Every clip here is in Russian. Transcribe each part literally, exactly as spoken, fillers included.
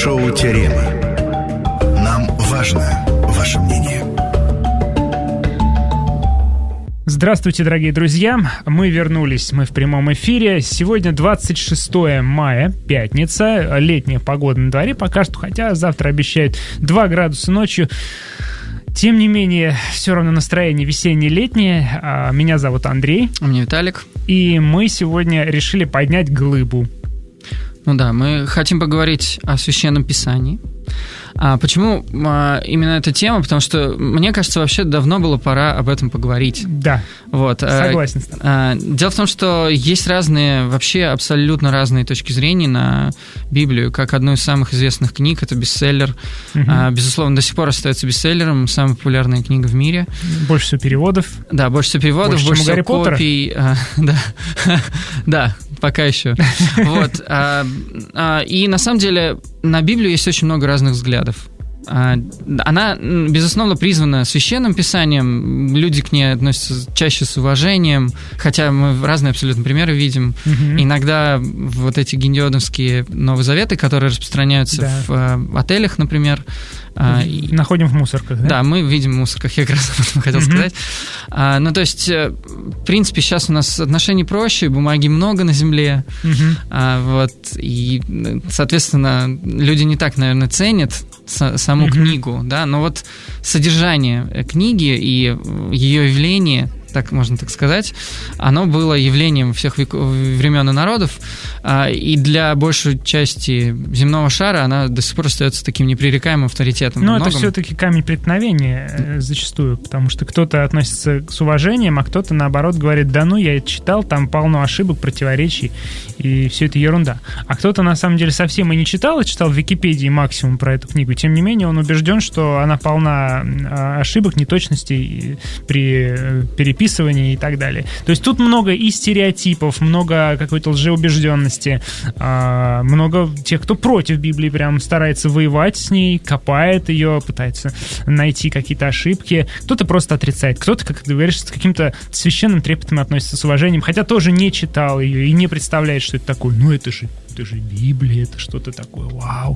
Радиошоу «Теорема». Нам важно ваше мнение. Здравствуйте, дорогие друзья. Мы вернулись, мы в прямом эфире. Сегодня двадцать шестое мая, пятница. Летняя погода на дворе пока что, хотя завтра обещают два градуса ночью. Тем не менее, все равно настроение весенне-летнее. Меня зовут Андрей. А меня Виталик. И мы сегодня решили поднять глыбу. Ну да, мы хотим поговорить о Священном Писании. А почему а, именно эта тема? Потому что, мне кажется, вообще давно было пора об этом поговорить. Да, вот. согласен с тобой. А, дело в том, что есть разные, вообще абсолютно разные точки зрения на Библию, как одну из самых известных книг, это бестселлер. Угу. А, безусловно, до сих пор остается бестселлером, самая популярная книга в мире. Больше всего переводов. Да, больше всего переводов, больше, больше всего копий. А, да, да, пока еще. Вот. А, а, и на самом деле на Библию есть очень много разных взглядов. Она, безусловно, призвана Священным Писанием, люди к ней относятся чаще с уважением, хотя мы разные абсолютно примеры видим. Угу. Иногда вот эти гиндиодовские Новые Заветы, которые распространяются да. в отелях, например, находим в мусорках, да? Да, мы видим в мусорках, я как раз об этом хотел uh-huh. сказать. А, ну, то есть, в принципе, сейчас у нас отношения проще, бумаги много на земле, uh-huh. а, вот, и, соответственно, люди не так, наверное, ценят с- саму uh-huh. книгу, да, но вот содержание книги и ее явление, так можно так сказать, оно было явлением всех век... времен и народов, и для большей части земного шара она до сих пор остается таким непререкаемым авторитетом. Но это все-таки камень преткновения зачастую, потому что кто-то относится с уважением, а кто-то, наоборот, говорит, да ну, я это читал, там полно ошибок, противоречий, и все это ерунда. А кто-то, на самом деле, совсем и не читал, и читал в Википедии максимум про эту книгу. Тем не менее, он убежден, что она полна ошибок, неточностей при переписывании, и так далее. То есть тут много и стереотипов, много какой-то лжеубежденности, много тех, кто против Библии, прям старается воевать с ней, копает ее, пытается найти какие-то ошибки. Кто-то просто отрицает, кто-то, как ты говоришь, с каким-то священным трепетом относится с уважением, хотя тоже не читал ее и не представляет, что это такое. Ну, это же это же Библия, это что-то такое, вау.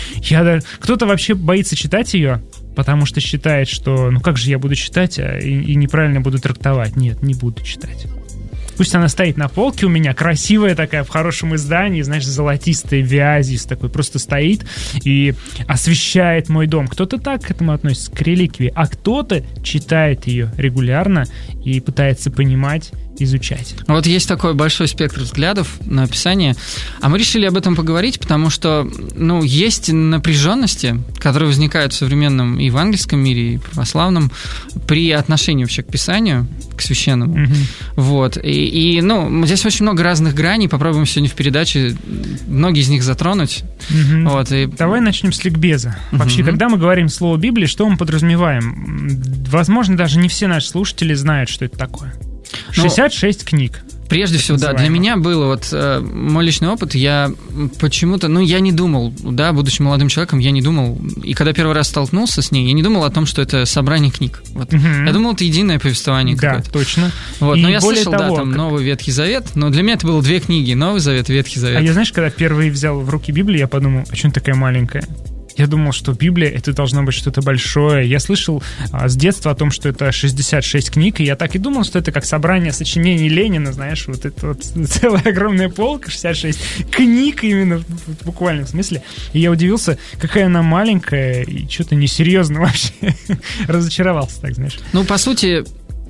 Я даже... Кто-то вообще боится читать ее, потому что считает, что ну как же я буду читать а, и, и неправильно буду трактовать. Нет, не буду читать. Пусть она стоит на полке у меня, красивая такая, в хорошем издании, знаешь, золотистая вязью, такой просто стоит и освещает мой дом. Кто-то так к этому относится, к реликвии, а кто-то читает ее регулярно и пытается понимать, изучать. Вот есть такой большой спектр взглядов на Писание, а мы решили об этом поговорить, потому что, ну, есть напряженности, которые возникают в современном евангельском мире и православном при отношении вообще к Писанию, к священному. Mm-hmm. Вот. И, и, ну, здесь очень много разных граней, попробуем сегодня в передаче многие из них затронуть. Mm-hmm. Вот, и... Давай начнем с ликбеза. Mm-hmm. Вообще, когда мы говорим слово Библия, что мы подразумеваем? Возможно, даже не все наши слушатели знают, что это такое. шестьдесят шесть ну, книг. Прежде всего, да, для меня было вот э, мой личный опыт, я почему-то, ну, я не думал, да, будучи молодым человеком, я не думал, и когда первый раз столкнулся с ней, я не думал о том, что это собрание книг. Вот. Угу. Я думал, это единое повествование да, какое-то. Да, точно. Вот. Но я слышал, того, да, там как... Новый Ветхий Завет, но для меня это было две книги, Новый Завет и Ветхий Завет. А я, знаешь, когда впервые взял в руки Библию, я подумал, а что она такая маленькая? Я думал, что Библия — это должно быть что-то большое. Я слышал а, с детства о том, что это шестьдесят шесть книг, и я так и думал, что это как собрание сочинений Ленина, знаешь, вот это вот целая огромная полка, шестьдесят шесть книг именно в, в буквальном смысле. И я удивился, какая она маленькая, и что-то несерьезно вообще. Разочаровался, так, знаешь. Ну, по сути...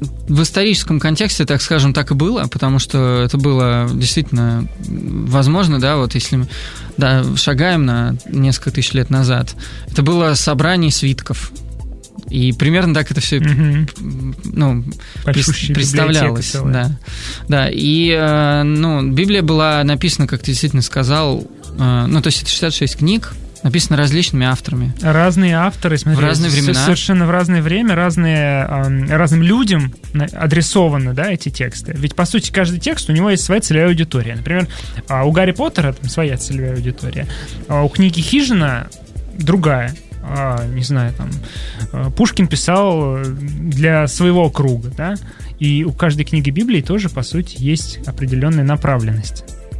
В историческом контексте, так скажем, так и было, потому что это было действительно возможно, да, вот если мы да, шагаем на несколько тысяч лет назад, это было собрание свитков. И примерно так это все mm-hmm. ну, представлялось. Да. Да. И ну, Библия была написана, как ты действительно сказал, ну, то есть это шестьдесят шесть книг, написано различными авторами. Разные авторы, смотри, в разные времена. Совершенно в разное время, разные, э, разным людям адресованы, да, эти тексты. Ведь, по сути, каждый текст, у него есть своя целевая аудитория. Например, у Гарри Поттера там своя целевая аудитория, а у книги «Хижина» другая. А, не знаю, там, Пушкин писал для своего круга, да, и у каждой книги Библии тоже, по сути, есть определенная направленность.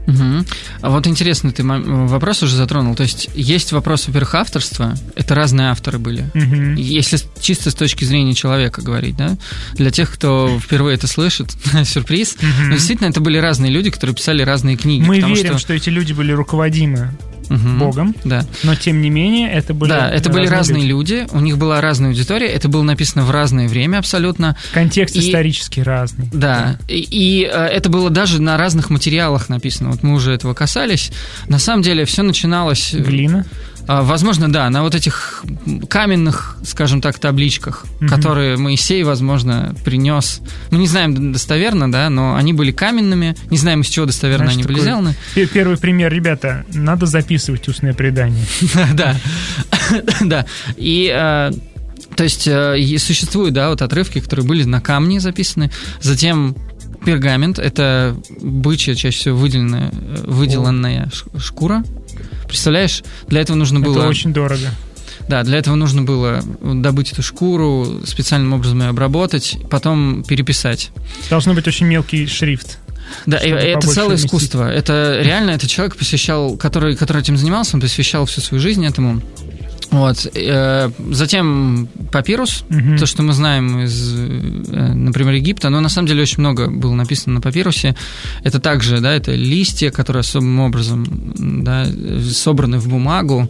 Угу. А вот интересный ты вопрос уже затронул. То есть есть вопрос, во-первых, авторства. Это разные авторы были. Угу. Если чисто с точки зрения человека говорить, да? Для тех, кто впервые это слышит, сюрприз. Угу. Но действительно, это были разные люди, которые писали разные книги. Мы верим, что... что эти люди были руководимы угу. Богом, да. но тем не менее это были да, это были разные люди. люди, у них была разная аудитория, это было написано в разное время абсолютно. Контекст и... исторически разный. Да, и, и это было даже на разных материалах написано. Вот мы уже этого касались. На самом деле все начиналось... Глина? Возможно, да, на вот этих каменных, скажем так, табличках, угу. которые Моисей, возможно, принес. Мы не знаем достоверно, да, но они были каменными. Не знаем, из чего достоверно Знаешь, они были сделаны. Первый пример, ребята, надо записывать устное предание. Да, да. И... То есть существуют, да, вот отрывки, которые были на камне записаны. Затем пергамент, это бычья, чаще всего выделенная, выделанная шкура. Представляешь, для этого нужно было... Это очень дорого. Да, для этого нужно было добыть эту шкуру, специальным образом ее обработать, потом переписать. Должно быть очень мелкий шрифт. Да, и это целое вместить. искусство. Это реально, это человек посвящал, который, который этим занимался, он посвящал всю свою жизнь этому. Вот. Затем папирус, угу. то, что мы знаем из, например, Египта, но на самом деле очень много было написано на папирусе. Это также, да, это листья, которые особым образом, да, собраны в бумагу,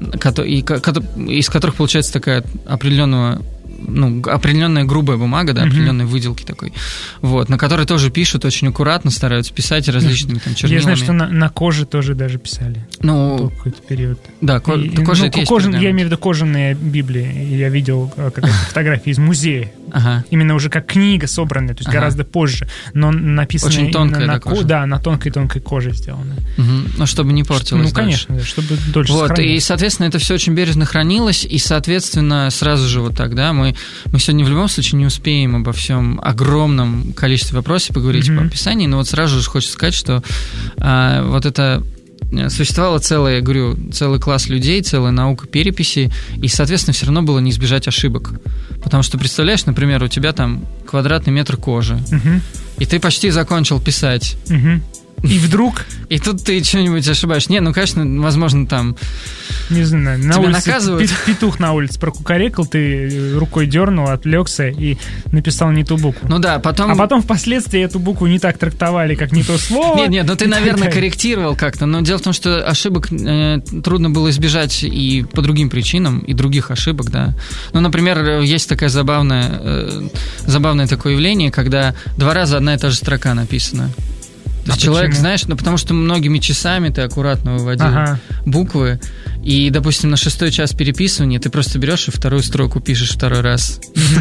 из которых получается такая определенного ну, определенная грубая бумага, да, определенной mm-hmm. выделки такой, вот, на которой тоже пишут очень аккуратно, стараются писать различными там чернилами. Я знаю, что на, на коже тоже даже писали. Ну, какой-то период. Да, ко- и, кожа ну, это кожан, я имею в виду кожаные Библии. Я видел какие-то фотографии из музея. Ага. Именно уже как книга собранная, то есть ага. гораздо позже, но написано очень тонкая на, да, кожа. Да, на тонкой-тонкой коже сделано. Угу. Ну, чтобы не портилось. Ну, конечно, да, чтобы дольше вот, сохранилось. И, соответственно, это все очень бережно хранилось, и, соответственно, сразу же вот так, да, мы, мы сегодня в любом случае не успеем обо всем огромном количестве вопросов поговорить mm-hmm. по описанию, но вот сразу же хочется сказать, что а, вот это существовало целое, я говорю, целый класс людей, целая наука переписи, и, соответственно, все равно было не избежать ошибок. Потому что, представляешь, например, у тебя там квадратный метр кожи, mm-hmm. и ты почти закончил писать. Mm-hmm. И вдруг... И тут ты что-нибудь ошибаешь. Не, ну, конечно, возможно, там... Не знаю, на тебя улице наказывают. Петух на улице прокукарекал, ты рукой дернул, отвлекся и написал не ту букву. Ну да, потом... А потом впоследствии эту букву не так трактовали, как не то слово. Нет, нет, ну ты, наверное, корректировал как-то. Но дело в том, что ошибок э, трудно было избежать и по другим причинам, и других ошибок, да. Ну, например, есть такая забавная, э, забавное такое явление, когда два раза одна и та же строка написана. То есть а человек, почему? Знаешь, ну потому что многими часами ты аккуратно выводил ага. буквы, и, допустим, на шестой час переписывания ты просто берешь и вторую строку пишешь второй раз.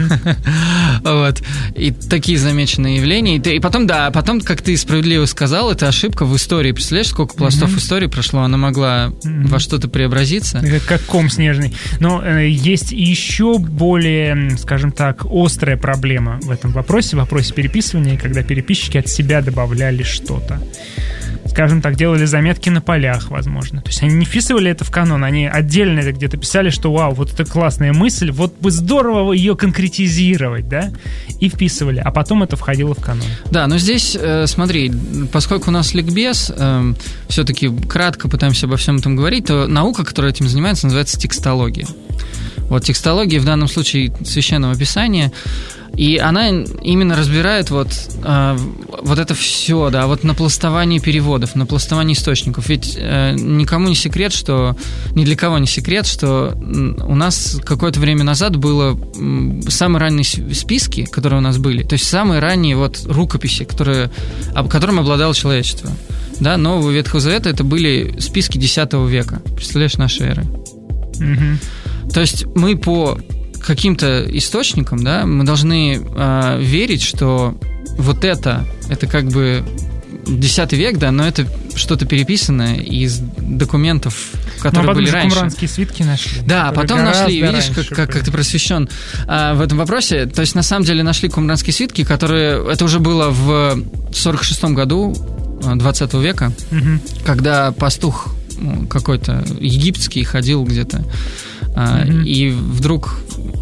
Вот. И такие замеченные явления. И потом, да, потом, как ты справедливо сказал, это ошибка в истории. Представляешь, сколько пластов истории прошло, она могла во что-то преобразиться. Как ком снежный. Но есть еще более, скажем так, острая проблема в этом вопросе, в вопросе переписывания, когда переписчики от себя добавляли что что-то. Скажем так, делали заметки на полях, возможно. То есть они не вписывали это в канон, они отдельно это где-то писали, что вау, вот это классная мысль, вот бы здорово ее конкретизировать, да? И вписывали, а потом это входило в канон. Да, но здесь, э, смотри, поскольку у нас ликбез, э, все-таки кратко пытаемся обо всем этом говорить, то наука, которая этим занимается, называется текстология. Вот текстология в данном случае священного писания, и она именно разбирает вот, э, вот это все, да, вот напластование переводов, напластование источников. Ведь э, никому не секрет, что, ни для кого не секрет, что у нас какое-то время назад было самые ранние списки, которые у нас были, то есть самые ранние вот рукописи, которые, которым обладало человечество. Да, Нового Ветхого Завета это были списки десятого века, представляешь, нашей эры. Mm-hmm. То есть мы по каким-то источникам, да, мы должны э, верить, что вот это, это как бы десятый век, да, но это что-то переписанное из документов, которые ну, а были раньше. Кумранские свитки нашли. Да, потом нашли, видишь, как, как, как ты просвещен а, в этом вопросе. То есть, на самом деле, нашли кумранские свитки, которые... Это уже было в сорок шестом году двадцатого века, угу. когда пастух какой-то египетский ходил где-то, а, угу. и вдруг,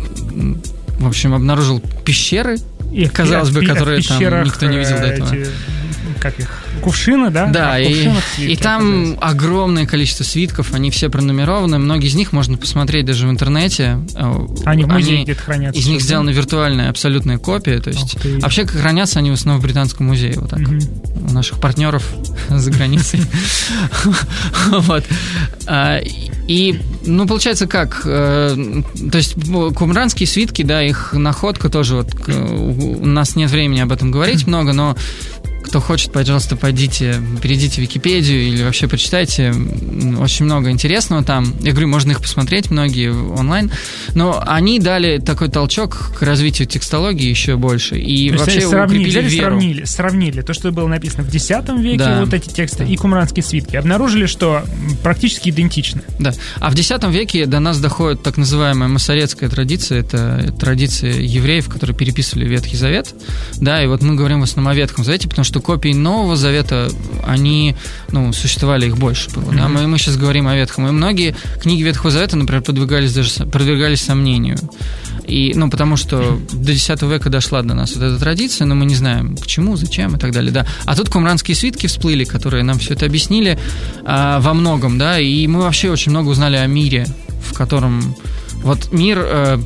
в общем, обнаружил пещеры, и казалось в, бы, которые там никто не видел до этого. Эти, как их, кувшины, да? Да, а и, свитки, и там огромное количество свитков, они все пронумерованы, многие из них можно посмотреть даже в интернете. Они в музее где-то хранятся. Из них сделана виртуальная абсолютная копия, то есть вообще хранятся они в основном в Британском музее, вот так, у наших партнеров за границей. Вот. И, ну, получается как, то есть кумранские свитки, да, их находка тоже, вот, у нас нет времени об этом говорить много, но кто хочет, пожалуйста, пойдите, перейдите в Википедию или вообще почитайте. Очень много интересного там. Я говорю, можно их посмотреть, многие онлайн. Но они дали такой толчок к развитию текстологии еще больше. И то вообще сравнили, укрепили веру. Сравнили, сравнили то, что было написано в десятом веке, да. вот эти тексты, и кумранские свитки. Обнаружили, что практически идентичны. Да. А в десятом веке до нас доходит так называемая масоретская традиция. Это традиция евреев, которые переписывали Ветхий Завет. Да, и вот мы говорим в основном о Ветхом Завете, потому что копии Нового Завета, они, ну, существовали, их больше было. Mm-hmm. Да? Мы, мы сейчас говорим о Ветхом. И многие книги Ветхого Завета, например, подвергались даже подвергались сомнению. И, ну, потому что до десятого века дошла до нас вот эта традиция, но мы не знаем, к чему, зачем и так далее. Да. А тут кумранские свитки всплыли, которые нам все это объяснили а, во многом, да, и мы вообще очень много узнали о мире, в котором вот мир... А,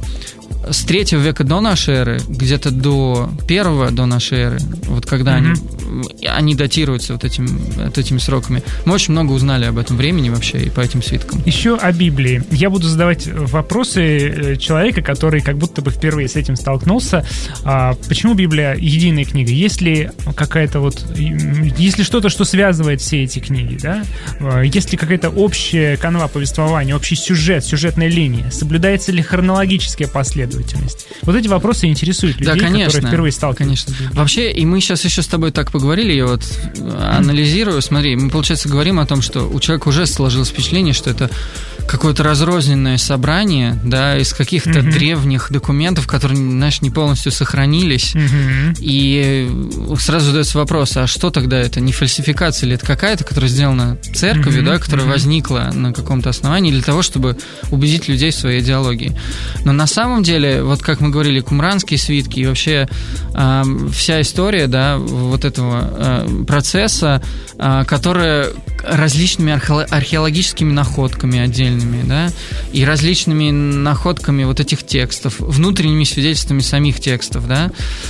с третьего века до нашей эры, где-то до первого до нашей эры, вот когда mm-hmm. они, они датируются вот, этим, вот этими сроками, мы очень много узнали об этом времени вообще и по этим свиткам. Еще о Библии. Я буду задавать вопросы человека, который как будто бы впервые с этим столкнулся. А почему Библия единая книга? Есть ли какая-то вот... Есть ли что-то, что связывает все эти книги, да? Есть ли какая-то общая канва повествования, общий сюжет, сюжетная линия? Соблюдается ли хронологическая последовательность? Вот эти вопросы интересуют людей, да, конечно, которые впервые сталкиваются. Конечно. Вообще, и мы сейчас еще с тобой так поговорили, я вот анализирую, смотри, мы, получается, говорим о том, что у человека уже сложилось впечатление, что это какое-то разрозненное собрание, да, из каких-то mm-hmm. древних документов, которые, знаешь, не полностью сохранились. Mm-hmm. И сразу задается вопрос, а что тогда это? Не фальсификация ли это какая-то, которая сделана церковью, mm-hmm. да, которая mm-hmm. возникла на каком-то основании для того, чтобы убедить людей в своей идеологии? Но на самом деле, вот как мы говорили, кумранские свитки и вообще э, вся история, да, вот этого э, процесса, э, которая различными архе- археологическими находками отдельными, да, и различными находками вот этих текстов, внутренними свидетельствами самих текстов, да,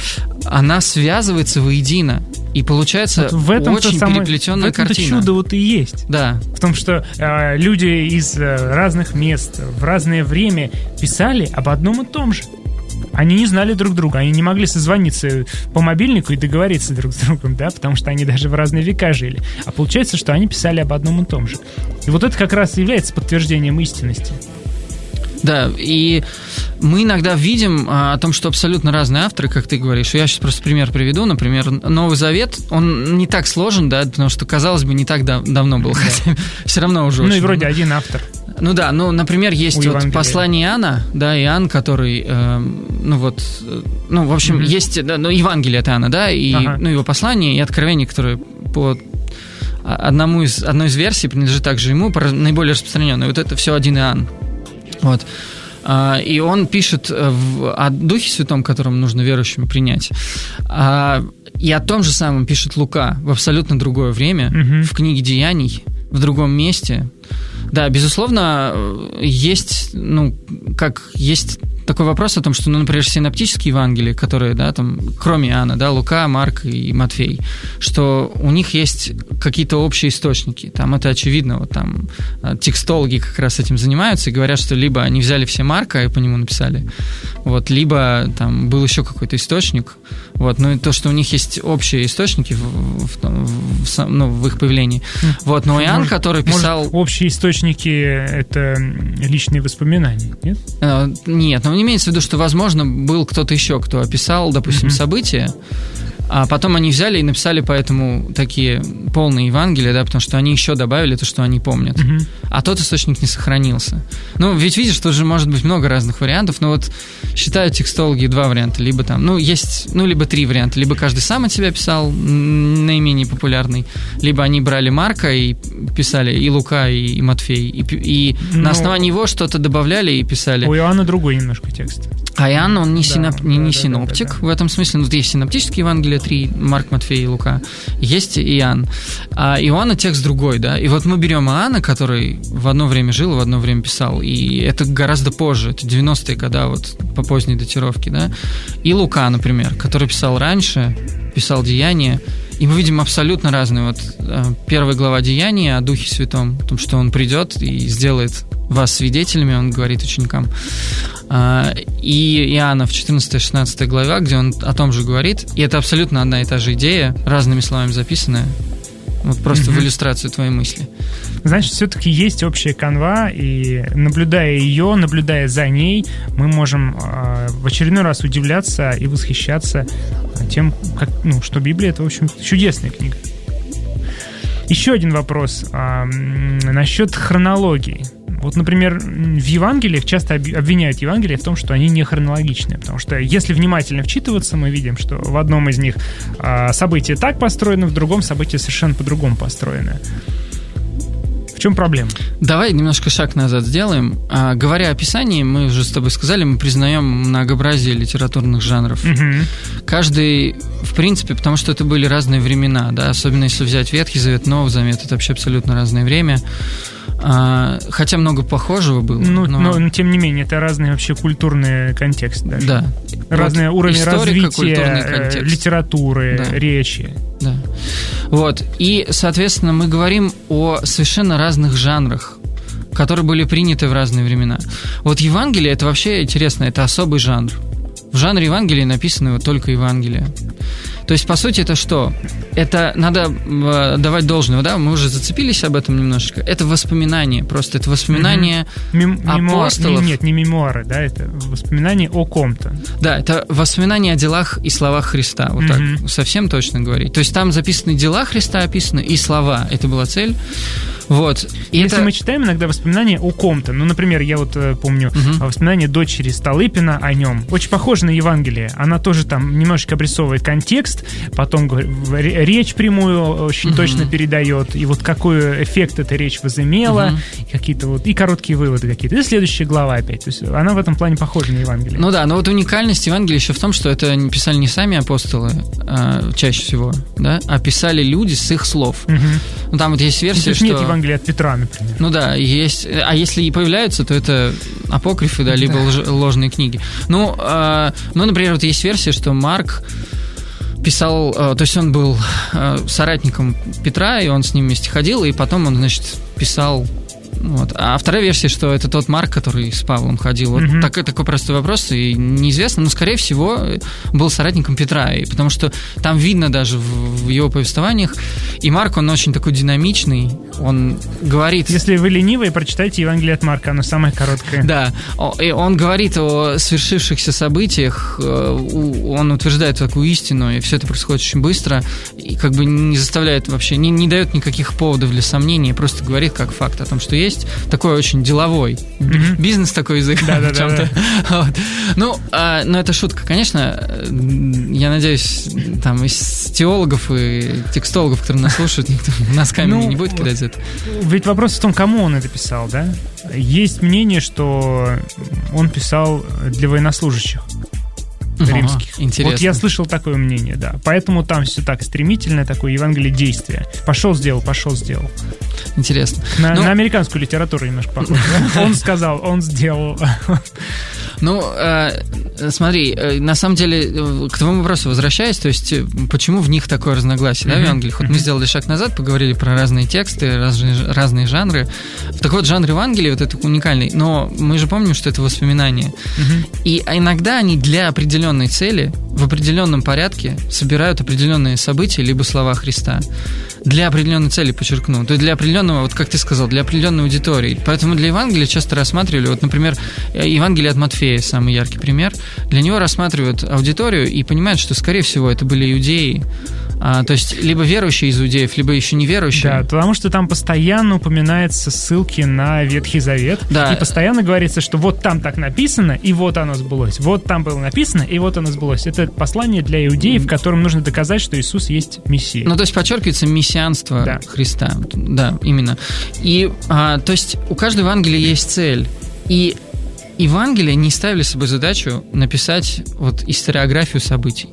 она связывается воедино. И получается вот в этом очень переплетенная в этом-то картина. Чудо вот и есть. Да. В том, что э, люди из э, разных мест в разное время писали об одном и том же. Они не знали друг друга, они не могли созвониться по мобильнику и договориться друг с другом, да, потому что они даже в разные века жили. А получается, что они писали об одном и том же. И вот это как раз и является подтверждением истинности. Да, и мы иногда видим а, о том, что абсолютно разные авторы, как ты говоришь. Я сейчас просто пример приведу. Например, Новый Завет, он не так сложен, да, потому что, казалось бы, не так дав- давно был, да. Хотя все равно уже... Ну очень... и вроде один автор. Ну да, ну, например, есть вот послание Иоанна, да, Иоанн, который, э, ну вот, ну, в общем, mm-hmm. есть, да, ну, Евангелие от Иоанна, да, и, ага. ну, его послание и откровение, которое по одному из, одной из версий принадлежит также ему, наиболее распространенное. Вот это все один Иоанн. Вот. И он пишет о Духе Святом, которым нужно верующим принять. И о том же самом пишет Лука в абсолютно другое время, угу. в книге Деяний, в другом месте. Да, безусловно, есть, ну, как есть такой вопрос о том, что, ну, например, синоптические Евангелия, которые, да, там, кроме Иоанна, да, Лука, Марк и Матфей, что у них есть какие-то общие источники. Там это очевидно, вот там текстологи как раз этим занимаются и говорят, что либо они взяли все Марка и по нему написали, вот, либо там был еще какой-то источник, вот, ну и то, что у них есть общие источники в, в, в, ну, в их появлении. Вот, но Иоанн, может, который писал... Может, общие источники — это личные воспоминания, нет? Нет, но имеется в виду, что, возможно, был кто-то еще, кто описал, допустим, mm-hmm. события, а потом они взяли и написали поэтому такие полные Евангелия, да, потому что они еще добавили то, что они помнят. Mm-hmm. А тот источник не сохранился. Ну, ведь видишь, тут же может быть много разных вариантов, но вот считают текстологи два варианта. Либо там, ну, есть, ну, либо три варианта. Либо каждый сам от себя писал, наименее популярный, либо они брали Марка и писали и Лука, и, и Матфей, и, и ну, на основании его что-то добавляли и писали. У Иоанна другой немножко текст. А Иоанн, он не, да, синоп... да, не, не да, синоптик да, да, да. в этом смысле. Ну, есть синоптические Евангелия, три, Марк, Матфей и Лука. Есть Иоанн. А Иоанна текст другой, да. И вот мы берем Иоанна, который в одно время жил, в одно время писал, и это гораздо позже, это девяностые годы, вот по поздней датировке, да. И Лука, например, который писал раньше, писал «Деяния», и мы видим абсолютно разные. Вот первая глава «Деяния» о Духе Святом, о том, что Он придет и сделает вас свидетелями, Он говорит ученикам. И Иоанна в четырнадцатой-шестнадцатой глава, где он о том же говорит, и это абсолютно одна и та же идея, разными словами записанная, вот просто mm-hmm. в иллюстрацию твоей мысли. Значит, все-таки есть общая канва, и наблюдая ее, наблюдая за ней, мы можем э, в очередной раз удивляться и восхищаться тем, как, ну, что Библия — это, в общем, чудесная книга. Еще один вопрос э, насчет хронологии. Вот, например, в Евангелиях часто обвиняют Евангелие в том, что они не хронологичны, потому что если внимательно вчитываться, мы видим, что в одном из них э, событие так построено, в другом событие совершенно по-другому построено. В чем проблема? Давай немножко шаг назад сделаем. А, говоря о Писании, мы уже с тобой сказали, мы признаем многообразие литературных жанров. Угу. Каждый, в принципе, потому что это были разные времена, да, особенно если взять Ветхий Завет, Новый Завет, это вообще абсолютно разное время. А, хотя много похожего было. Ну, но... но тем не менее, это разный вообще культурный контекст. Даже. Да. Разные вот уровни развития литературы, да. речи. Да. Вот. И, соответственно, мы говорим о совершенно разных жанрах, которые были приняты в разные времена. Вот Евангелие — это вообще интересно, это особый жанр. В жанре Евангелия написано вот только Евангелие. То есть, по сути, это что? Это надо давать должное, да? Мы уже зацепились об этом немножечко. Это воспоминания, просто это воспоминания mm-hmm. апостолов. Мемуар, нет, не мемуары, да, это воспоминания о ком-то. Да, это воспоминания о делах и словах Христа, вот mm-hmm. так совсем точно говорить. То есть, там записаны дела Христа, описаны, и слова. Это была цель. Вот. И Если это... мы читаем иногда воспоминания о ком-то, ну, например, я вот э, помню uh-huh. воспоминания дочери Столыпина о нем, очень похоже на Евангелие, она тоже там немножечко обрисовывает контекст, потом речь прямую очень uh-huh. точно передает, и вот какой эффект эта речь возымела, uh-huh. и какие-то вот, и короткие выводы какие-то, и следующая глава опять, то есть она в этом плане похожа на Евангелие. Ну да, но вот уникальность Евангелия еще в том, что это писали не сами апостолы, а, чаще всего, да, а писали люди с их слов. Uh-huh. Ну там вот есть версия, что... Нет Евангелия от Петра, например. Ну да, есть. А если и появляются, то это апокрифы, да, либо да. ложные книги. Ну, э, ну, например, вот есть версия, что Марк писал, э, то есть он был э, соратником Петра, и он с ним вместе ходил, и потом он, значит, писал. Вот. А вторая версия, что это тот Марк, который с Павлом ходил. Вот mm-hmm. такой, такой простой вопрос, и неизвестно, но, скорее всего, был соратником Петра, и потому что там видно даже в, в его повествованиях, и Марк, он очень такой динамичный, он говорит... Если вы ленивые, прочитайте Евангелие от Марка, оно самое короткое. Да, и он говорит о свершившихся событиях, он утверждает такую истину, и все это происходит очень быстро, и как бы не заставляет вообще, не, не дает никаких поводов для сомнений, просто говорит как факт о том, что есть. Такой очень деловой. Mm-hmm. Бизнес такой язык. Да, в чем-то. Вот. Ну, а, ну, это шутка, конечно. Я надеюсь, там из теологов и текстологов, которые нас слушают, никто носками ну, не будет кидать это. Ведь вопрос в том, кому он это писал, да? Есть мнение, что он писал для военнослужащих римских. Интересно. Вот я слышал такое мнение, да. Поэтому там все так стремительное, такое Евангелие действия. Пошел, сделал, пошел, сделал. Интересно. На, ну, на американскую литературу немножко похоже. Да? Он сказал, он сделал. Ну, э, смотри, э, на самом деле, э, к твоему вопросу возвращаясь, то есть, э, почему в них такое разногласие, mm-hmm. да, в Евангелии? Вот mm-hmm. мы сделали шаг назад, поговорили про разные тексты, разные, разные жанры. Так вот, жанр Евангелия, вот это уникальный, но мы же помним, что это воспоминания. Mm-hmm. И иногда они для определенной цели, в определенном порядке собирают определенные события, либо слова Христа. Для определенной цели, подчеркну. То есть для определенного, вот как ты сказал, для определенной аудитории. Поэтому для Евангелия часто рассматривали, вот, например, Евангелие от Матфея, самый яркий пример. Для него рассматривают аудиторию и понимают, что, скорее всего, это были иудеи. А, то есть либо верующие из иудеев, либо еще не верующие. Да, потому что там постоянно упоминаются ссылки на Ветхий Завет. Да. И постоянно говорится, что вот там так написано, и вот оно сбылось. Вот там было написано, и вот оно сбылось. Это послание для иудеев, которым нужно доказать, что Иисус есть Мессия. Ну, то есть подчеркивается мессианство да. Христа. Да, именно. И, а, то есть у каждого Евангелия есть цель. И Евангелия не ставили себе задачу написать вот историографию событий.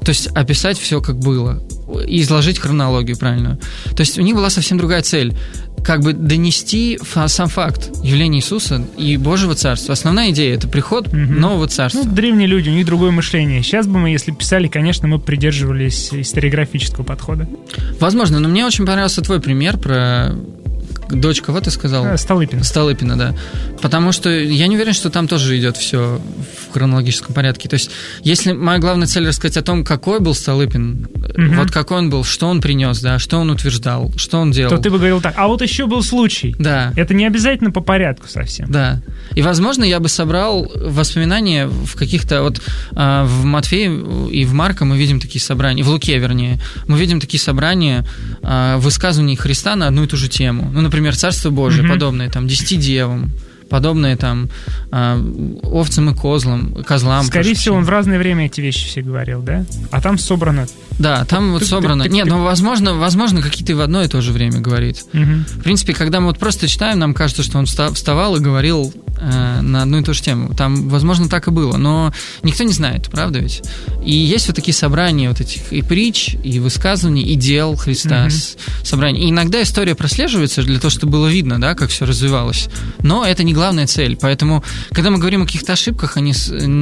То есть описать все, как было, и изложить хронологию правильную. То есть у них была совсем другая цель. Как бы донести сам факт явления Иисуса и Божьего Царства. Основная идея — это приход угу. нового Царства. Ну, древние люди, у них другое мышление. Сейчас бы мы, если писали, конечно, мы придерживались историографического подхода. Возможно, но мне очень понравился твой пример про... Дочь кого ты сказал? А, Столыпина. Столыпина, да. Потому что я не уверен, что там тоже идет все в хронологическом порядке. То есть, если моя главная цель рассказать о том, какой был Столыпин, угу. вот какой он был, что он принес, да, что он утверждал, что он делал. То ты бы говорил так, а вот еще был случай. Да. Это не обязательно по порядку совсем. Да. И, возможно, я бы собрал воспоминания в каких-то... Вот э, в Матфея и в Марка мы видим такие собрания, в Луке, вернее, мы видим такие собрания э, высказываний Христа на одну и ту же тему. Ну, например, Царство Божие, mm-hmm. подобное там десяти девам, подобное там э, овцам и козлам, козлам. Скорее всего, он в разное время эти вещи все говорил, да? А там собрано... Да, там вот ты, собрано... Ты, ты, Нет, ты... ну, возможно, возможно, какие-то в одно и то же время говорит. Угу. В принципе, когда мы вот просто читаем, нам кажется, что он вставал и говорил э, на одну и ту же тему. Там, возможно, так и было, но никто не знает, правда ведь? И есть вот такие собрания вот этих и притч, и высказываний, и дел Христа. Угу. С, собрания. И иногда история прослеживается для того, чтобы было видно, да, как все развивалось. Но это не главная цель. Поэтому, когда мы говорим о каких-то ошибках, они,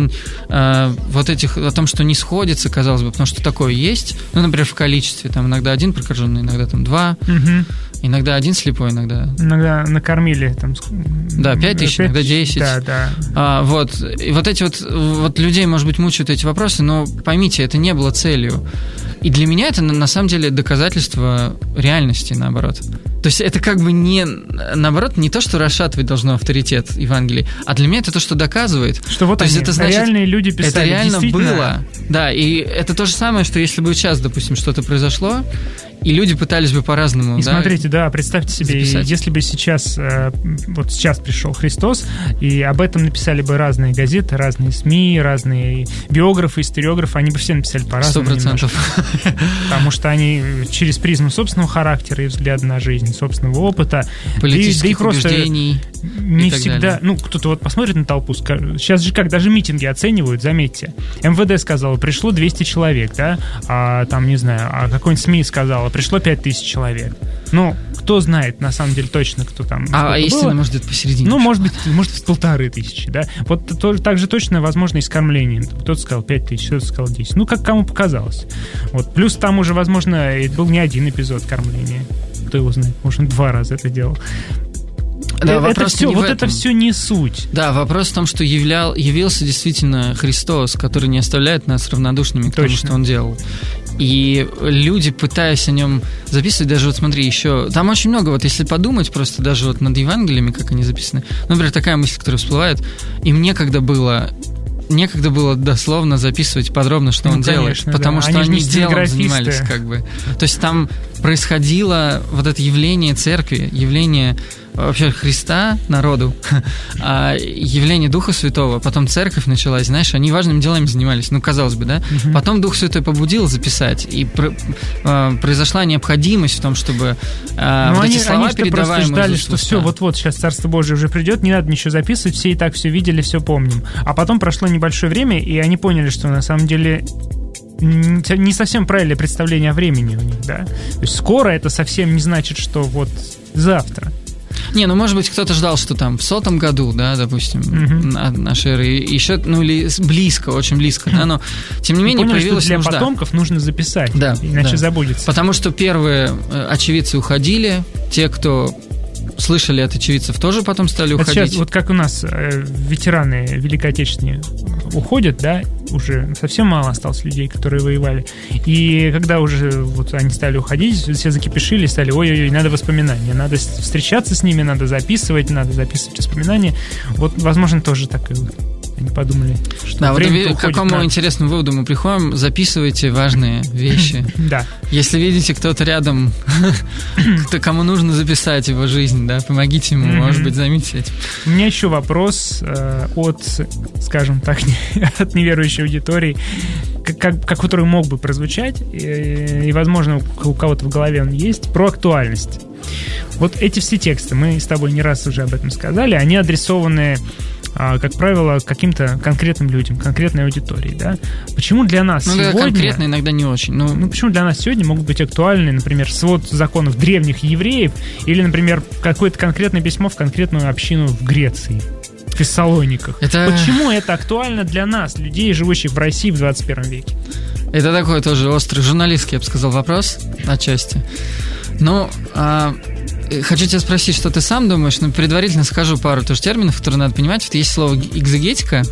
э, вот этих, о том, что не сходится, казалось бы, потому что такое есть. Ну, например, в количестве. Там иногда один прокаженный, иногда там два. Угу. Иногда один слепой, иногда... Иногда накормили там... Да, пять тысяч, иногда десять. Да, да. А, вот. И вот эти вот... Вот людей, может быть, мучают эти вопросы, но поймите, это не было целью. И для меня это, на самом деле, доказательство реальности, наоборот. То есть это как бы не... Наоборот, не то, что расшатывать должно авторитет Евангелия, а для меня это то, что доказывает. Что вот то они, есть это значит, реальные люди писали. Это реально было. Да, и это то же самое, что если бы сейчас, допустим, что-то произошло, и люди пытались бы по-разному. И да, смотрите, да, представьте себе, записать. Если бы сейчас, вот сейчас пришел Христос, и об этом написали бы разные газеты, разные СМИ, разные биографы, историографы, они бы все написали по-разному. Сто процентов. Потому что они через призму собственного характера и взгляда на жизнь, собственного опыта, политических да и, да и просто убеждений. Не всегда, далее. Ну, кто-то вот посмотрит на толпу, скажет, сейчас же как, даже митинги оценивают, заметьте. эм вэ дэ сказала, пришло двести человек, да, а там, не знаю, а какой-нибудь СМИ сказала, пришло пять тысяч человек. Ну, кто знает, на самом деле, точно, кто там... А, а истина, может, где-то посередине. Ну, может быть, может быть, полторы тысячи, да. Вот то, так же точно, возможно, и с кормлением. Кто-то сказал пять тысяч, кто-то сказал десять. Ну, как кому показалось. Вот. Плюс там уже, возможно, был не один эпизод кормления. Кто его знает, может, он два раза это делал. Да, это, это все, вот это все не суть. Да, вопрос в том, что являл, явился действительно Христос, который не оставляет нас равнодушными к Точно. тому, что Он делал. И люди, пытаясь о нем записывать, даже вот смотри, еще... Там очень много, вот если подумать просто даже вот над Евангелиями, как они записаны. Например, такая мысль, которая всплывает. Им некогда было... Некогда было дословно записывать подробно, что ну, он конечно, делает, потому да. что они, они делом занимались, как бы. То есть там происходило вот это явление церкви, явление вообще Христа народу, а явление Духа Святого, потом церковь началась, знаешь, они важными делами занимались, ну, казалось бы, да? Угу. Потом Дух Святой побудил записать, и про, а, произошла необходимость в том, чтобы а, вот они, эти слова они передаваемые просто ждали, что все, вот-вот, сейчас Царство Божие уже придет, не надо ничего записывать, все и так все видели, все помним. А потом прошло небольшое время, и они поняли, что на самом деле... не совсем правильное представление о времени у них, да? То есть скоро это совсем не значит, что вот завтра. Не, ну, может быть, кто-то ждал, что там в сотом году, да, допустим, mm-hmm. нашей эры, еще, ну, или близко, очень близко, да, но, тем не менее, поняли, появилась что для нужда. потомков нужно записать, да, иначе да. забудется. Потому что первые очевидцы уходили, те, кто слышали от очевидцев, тоже потом стали уходить. Это сейчас, вот как у нас э, ветераны Великой Отечественной уходят, да, уже совсем мало осталось людей, которые воевали. И когда уже вот они стали уходить, все закипешили, стали, ой-ой-ой, надо воспоминания, надо встречаться с ними, надо записывать, надо записывать воспоминания. Вот, возможно, тоже так и они подумали, что да, время вот к какому на... интересному выводу мы приходим, записывайте важные вещи. Да. Если видите, кто-то рядом, кто, кому нужно записать его жизнь, да, помогите ему, может быть, займитесь этим. У меня еще вопрос э, от, скажем так, не, от неверующей аудитории, как, как, который мог бы прозвучать, и, и, возможно, у кого-то в голове он есть, про актуальность. Вот эти все тексты, мы с тобой не раз уже об этом сказали, они адресованы, как правило, каким-то конкретным людям, конкретной аудитории, да? Почему для нас ну, сегодня... Ну, конкретно иногда не очень. Ну... ну, почему для нас сегодня могут быть актуальны, например, свод законов древних евреев или, например, какое-то конкретное письмо в конкретную общину в Греции, в Фессалониках? Это... Почему это актуально для нас, людей, живущих в России в двадцать первом веке? Это такой тоже острый журналистский, я бы сказал, вопрос отчасти. Ну, а... хочу тебя спросить, что ты сам думаешь, но предварительно скажу пару тоже терминов, которые надо понимать. Вот есть слово экзегетика,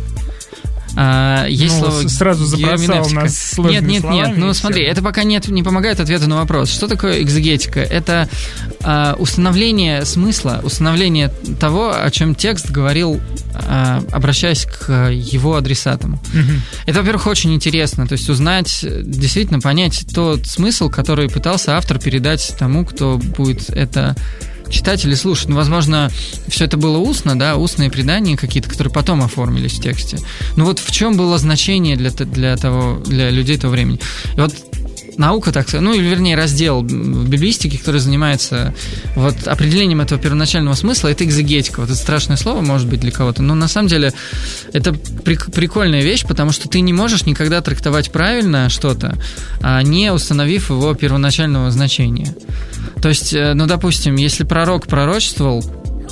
а, есть ну, слово сразу забросал нас сложными Нет, нет, словами, нет, ну смотри, это пока нет, не помогает ответу на вопрос. Что такое экзегетика? Это а, установление смысла, установление того, о чем текст говорил, а, обращаясь к его адресатам. Угу. Это, во-первых, очень интересно, то есть узнать, действительно понять тот смысл, который пытался автор передать тому, кто будет это читать или слушать. Ну, возможно, все это было устно, да, устные предания какие-то, которые потом оформились в тексте. Но вот в чем было значение для, для, того, для людей того времени? И вот наука, так сказать, ну, или, вернее, раздел в библистике, который занимается вот определением этого первоначального смысла, это экзегетика. Вот это страшное слово, может быть, для кого-то, но на самом деле это прик- прикольная вещь, потому что ты не можешь никогда трактовать правильно что-то, не установив его первоначального значения. То есть, ну, допустим, если пророк пророчествовал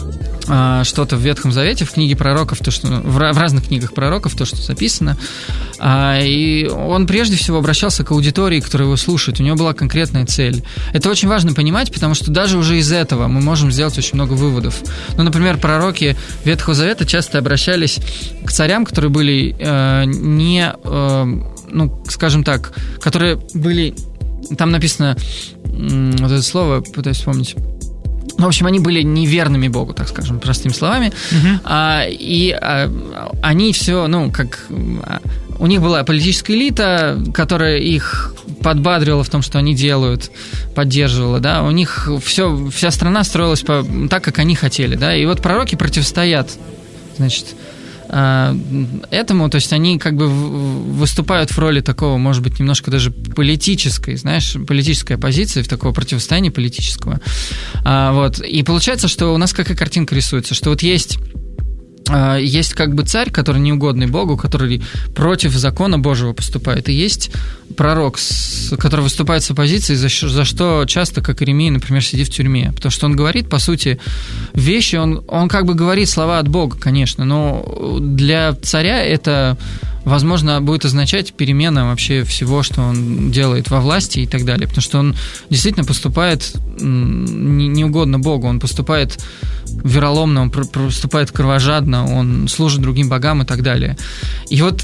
а, что-то в Ветхом Завете, в книге пророков, то, что, в, в разных книгах пророков, то, что записано, а, и он прежде всего обращался к аудитории, которая его слушает, у него была конкретная цель. Это очень важно понимать, потому что даже уже из этого мы можем сделать очень много выводов. Ну, например, пророки Ветхого Завета часто обращались к царям, которые были э, не, э, ну, скажем так, которые были... Там написано, вот это слово, пытаюсь вспомнить. Ну, в общем, они были неверными Богу, так скажем, простыми словами. Uh-huh. А, и а, они все, ну, как... У них была политическая элита, которая их подбадривала в том, что они делают, поддерживала, да. У них все, вся страна строилась по, так, как они хотели, да. И вот пророки противостоят, значит... этому, то есть они как бы выступают в роли такого, может быть, немножко даже политической, знаешь, политической оппозиции, в такого противостояния политического. А, вот. И получается, что у нас какая картинка рисуется, что вот есть есть как бы царь, который неугодный Богу, который против закона Божьего поступает, и есть пророк, который выступает с оппозицией, за, за что часто, как Иеремия, например, сидит в тюрьме, потому что он говорит, по сути, вещи, он, он как бы говорит слова от Бога, конечно, но для царя это, возможно, будет означать перемена вообще всего, что он делает во власти и так далее, потому что он действительно поступает неугодно Богу, он поступает вероломно, он поступает кровожадно, он служит другим богам и так далее. И вот,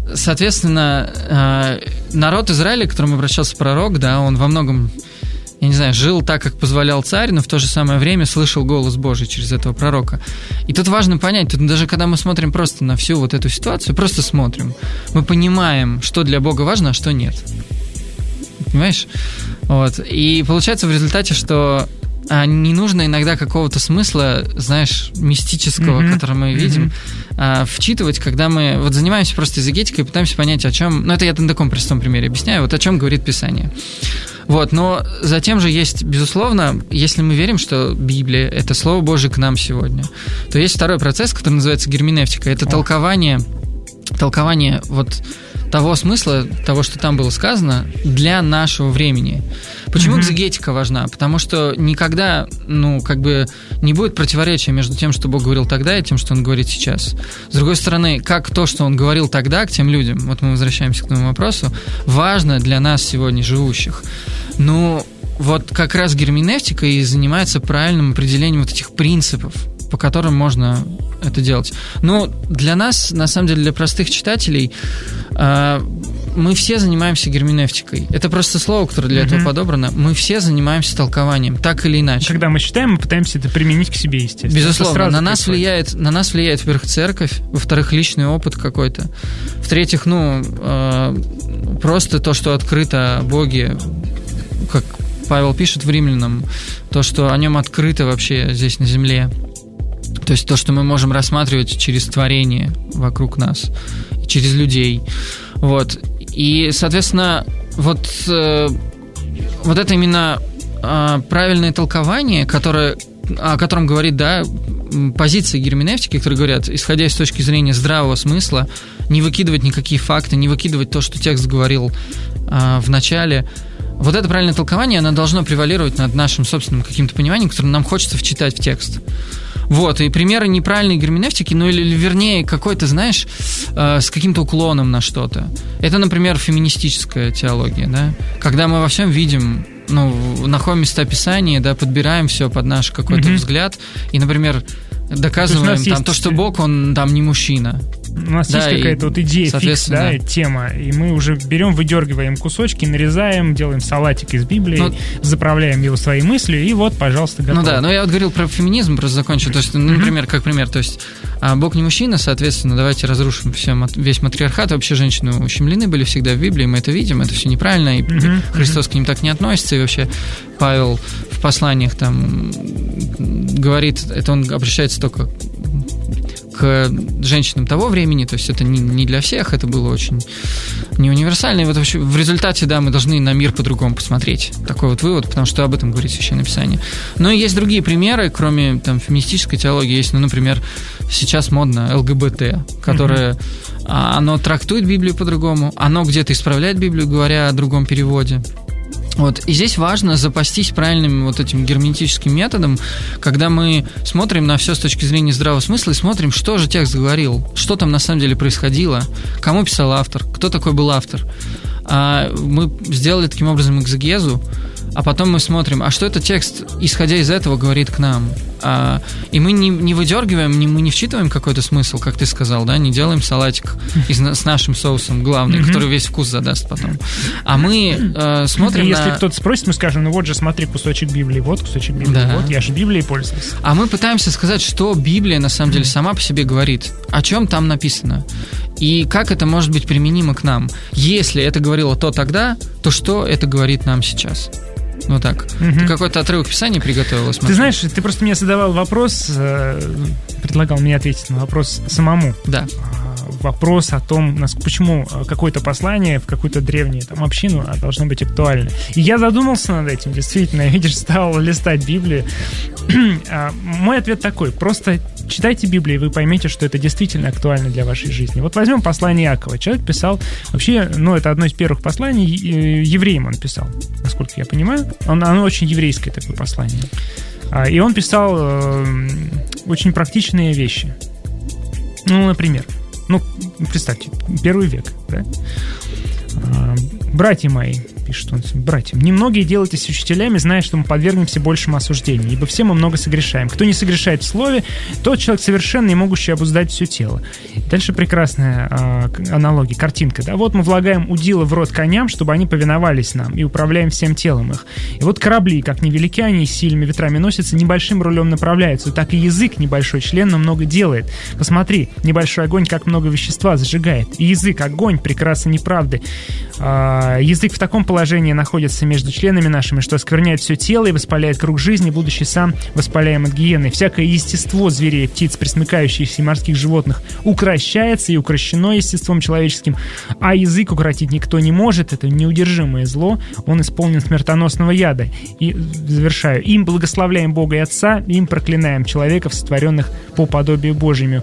соответственно, народ Израиля, к которому обращался пророк, да, он во многом, я не знаю, жил так, как позволял царь, но в то же самое время слышал голос Божий через этого пророка. И тут важно понять, тут даже когда мы смотрим просто на всю вот эту ситуацию, просто смотрим, мы понимаем, что для Бога важно, а что нет. Понимаешь? Вот. И получается в результате, что а не нужно иногда какого-то смысла, знаешь, мистического, mm-hmm. который мы видим, mm-hmm. а, вчитывать, когда мы вот занимаемся просто экзегетикой и пытаемся понять, о чем... Ну, это я на таком простом примере объясняю, вот о чем говорит Писание. Вот, но затем же есть, безусловно, если мы верим, что Библия — это Слово Божие к нам сегодня, то есть второй процесс, который называется герменевтика. Это oh. толкование, толкование вот того смысла, того, что там было сказано, для нашего времени. Почему mm-hmm. экзегетика важна? Потому что никогда, ну, как бы не будет противоречия между тем, что Бог говорил тогда, и тем, что Он говорит сейчас. С другой стороны, как то, что Он говорил тогда к тем людям, вот мы возвращаемся к этому вопросу, важно для нас сегодня живущих. Ну, вот как раз герменевтика и занимается правильным определением вот этих принципов, по которым можно это делать. Но для нас, на самом деле, для простых читателей, э, мы все занимаемся герменевтикой. Это просто слово, которое для mm-hmm. этого подобрано. Мы все занимаемся толкованием, так или иначе. Когда мы читаем, мы пытаемся это применить к себе, естественно. Безусловно. На нас, влияет, на нас влияет, во-первых, церковь, во-вторых, личный опыт какой-то, в-третьих, ну, э, просто то, что открыто о Боге, как Павел пишет в Римлянам, то, что о нем открыто вообще здесь на земле. То есть то, что мы можем рассматривать через творение вокруг нас, через людей. Вот. И, соответственно, вот, э, вот это именно а, правильное толкование, которое, о котором говорит, да, позиции герменевтики, которые говорят, исходя из точки зрения здравого смысла, не выкидывать никакие факты, не выкидывать то, что текст говорил а, в начале. Вот это правильное толкование, оно должно превалировать над нашим собственным каким-то пониманием, которое нам хочется вчитать в текст. Вот, и примеры неправильной герменевтики, ну или, или вернее, какой-то, знаешь, э, с каким-то уклоном на что-то. Это, например, феминистическая теология, да, когда мы во всем видим, ну, находим места Писания, да, подбираем все под наш какой-то mm-hmm. взгляд, и, например, доказываем то, там, есть... то, что Бог, он там не мужчина. У нас да, есть какая-то вот идея, фикс, да, тема, и мы уже берем, выдергиваем кусочки, нарезаем, делаем салатик из Библии, ну, заправляем его своей мыслью, и вот, пожалуйста, готово. Ну да, но я вот говорил про феминизм, просто закончу. То есть, ну, например, как пример, то есть Бог не мужчина, соответственно, давайте разрушим все, весь матриархат. Вообще женщины ущемлены были всегда в Библии, мы это видим, это все неправильно, и mm-hmm. Христос к ним так не относится, и вообще Павел в посланиях там говорит, это он обращается только к женщинам того времени, то есть это не, не для всех, это было очень не универсально, и вот вообще в результате, да, мы должны на мир по-другому посмотреть. Такой вот вывод, потому что об этом говорит Священное Писание. Но и есть другие примеры, кроме там феминистической теологии, есть, ну, например, сейчас модно эл гэ бэ тэ, которое, mm-hmm. оно трактует Библию по-другому, оно где-то исправляет Библию, говоря о другом переводе. Вот. И здесь важно запастись правильным вот этим герменевтическим методом, когда мы смотрим на все с точки зрения здравого смысла и смотрим, что же текст говорил, что там на самом деле происходило, кому писал автор, кто такой был автор. А мы сделали таким образом экзегезу, а потом мы смотрим, а что этот текст, исходя из этого, говорит к нам. А, и мы не, не выдергиваем, не, мы не вчитываем какой-то смысл, как ты сказал, да, не делаем салатик из, с нашим соусом главный, mm-hmm. который весь вкус задаст потом. А мы э, смотрим Если на... кто-то спросит, мы скажем, ну вот же, смотри, кусочек Библии, вот кусочек Библии, да. вот, я же Библией пользовался. А мы пытаемся сказать, что Библия на самом деле сама по себе говорит, о чем там написано, и как это может быть применимо к нам. Если это говорило то тогда, то что это говорит нам сейчас? Ну так. Угу. Ты какой-то отрывок Писания приготовила? Смотри. Ты знаешь, ты просто мне задавал вопрос, предлагал мне ответить на вопрос самому. Да. Вопрос о том, почему какое-то послание в какую-то древнюю там, общину должно быть актуально. И я задумался над этим, действительно, видишь, стал листать Библию. Мой ответ такой: просто читайте Библию, и вы поймете, что это действительно актуально для вашей жизни. Вот возьмем послание Иакова. Человек писал, вообще, ну, это одно из первых посланий, евреям он писал, насколько я понимаю. Он, оно очень еврейское такое послание. И он писал э, очень практичные вещи. Ну, например, ну, представьте, первый век, да? «Братья мои», пишет он, «братьям, немногие делайтесь учителями, зная, что мы подвергнемся большему осуждению, ибо все мы много согрешаем. Кто не согрешает в слове, тот человек совершенный и могущий обуздать все тело». Дальше прекрасная э, аналогия, картинка. Да? Вот мы влагаем удила в рот коням, чтобы они повиновались нам, и управляем всем телом их. И вот корабли, как невелики они, сильными ветрами носятся, небольшим рулем направляются. Так и язык небольшой член, но много делает. Посмотри, небольшой огонь, как много вещества зажигает. И язык, огонь, прекрасно неправды. Э, язык в таком положении находится между членами нашими, что оскверняет все тело и воспаляет круг жизни, будучи сам воспаляем от гиены. Всякое естество зверей, птиц, пресмыкающихся и морских животных укращается и укращено естеством человеческим, а язык укротить никто не может. Это неудержимое зло, он исполнен смертоносного яда. И завершаю. Им благословляем Бога и Отца, им проклинаем человеков, сотворенных по подобию Божьему.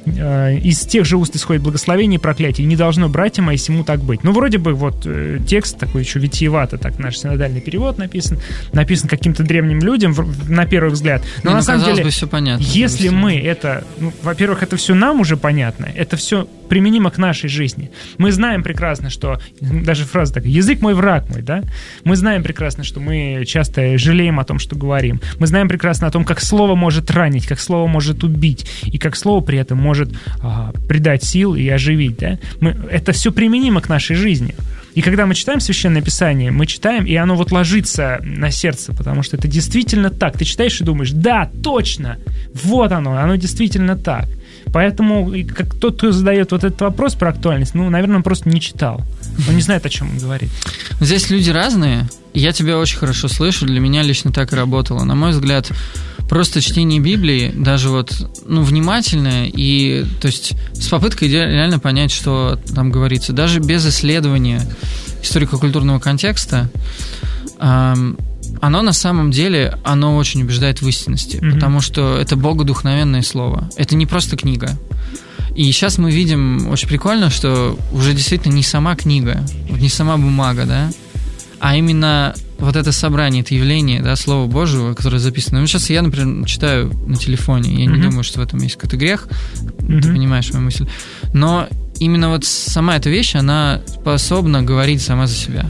Из тех же уст исходит благословение и проклятие. Не должно, братья мои, сему так быть. Ну, вроде бы вот э, текст такой еще витиевато, так наш синодальный перевод написан, написан каким-то древним людям, в, на первый взгляд. Но, не, на самом деле, бы все понятно, если мы это... Ну, во-первых, это все нам уже понятно, это все применимо к нашей жизни. Мы знаем прекрасно, что... Даже фраза такая: «Язык мой, враг мой», да? Мы знаем прекрасно, что мы часто жалеем о том, что говорим. Мы знаем прекрасно о том, как слово может ранить, как слово может убить, и как слово при этом может а, придать сил и оживить. Да? Мы, это все применимо к нашей жизни. И когда мы читаем Священное Писание, мы читаем, и оно вот ложится на сердце, потому что это действительно так. Ты читаешь и думаешь: да, точно, вот оно, оно действительно так. Поэтому как тот, кто задает вот этот вопрос про актуальность, ну, наверное, он просто не читал. Он не знает, о чем он говорит. Здесь люди разные, и я тебя очень хорошо слышу, для меня лично так и работало. На мой взгляд, просто чтение Библии, даже вот, ну, внимательное, и, то есть, с попыткой реально понять, что там говорится, даже без исследования историко-культурного контекста, эм, оно на самом деле, оно очень убеждает в истинности, mm-hmm. потому что это богодухновенное слово. Это не просто книга. И сейчас мы видим очень прикольно, что уже действительно не сама книга, не сама бумага, да, а именно вот это собрание, это явление, да, Слова Божьего, которое записано. Ну, сейчас я, например, читаю на телефоне, я mm-hmm. не думаю, что в этом есть какой-то грех, mm-hmm. ты понимаешь мою мысль, но именно вот сама эта вещь, она способна говорить сама за себя.